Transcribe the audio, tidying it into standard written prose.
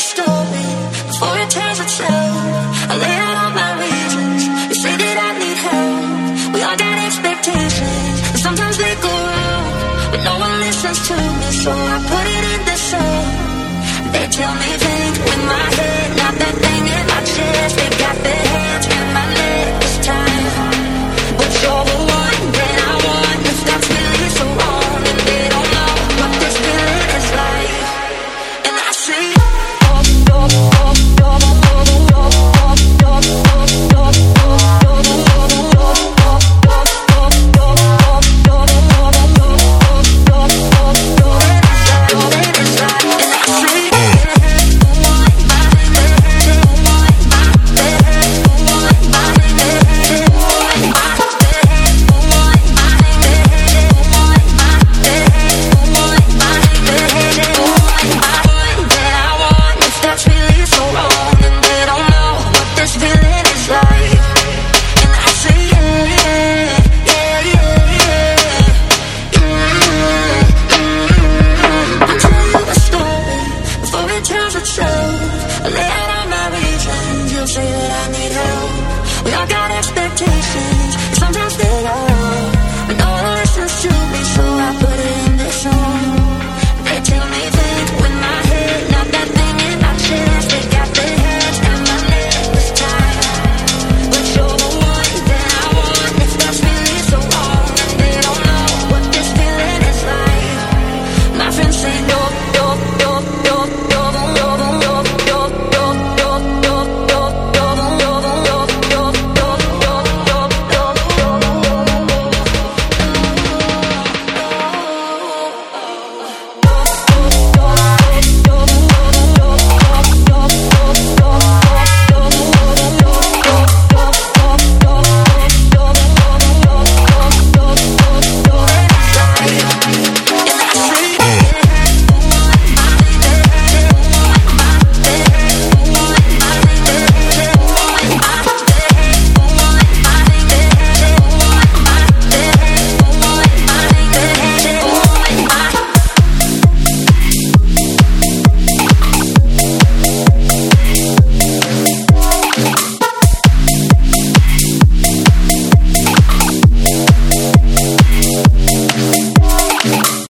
the story before it tells itself. I lay out all my reasons. You say that I need help. We all got expectations, and sometimes they go wrong, but no one listens to me, so I put it in this song. They tell me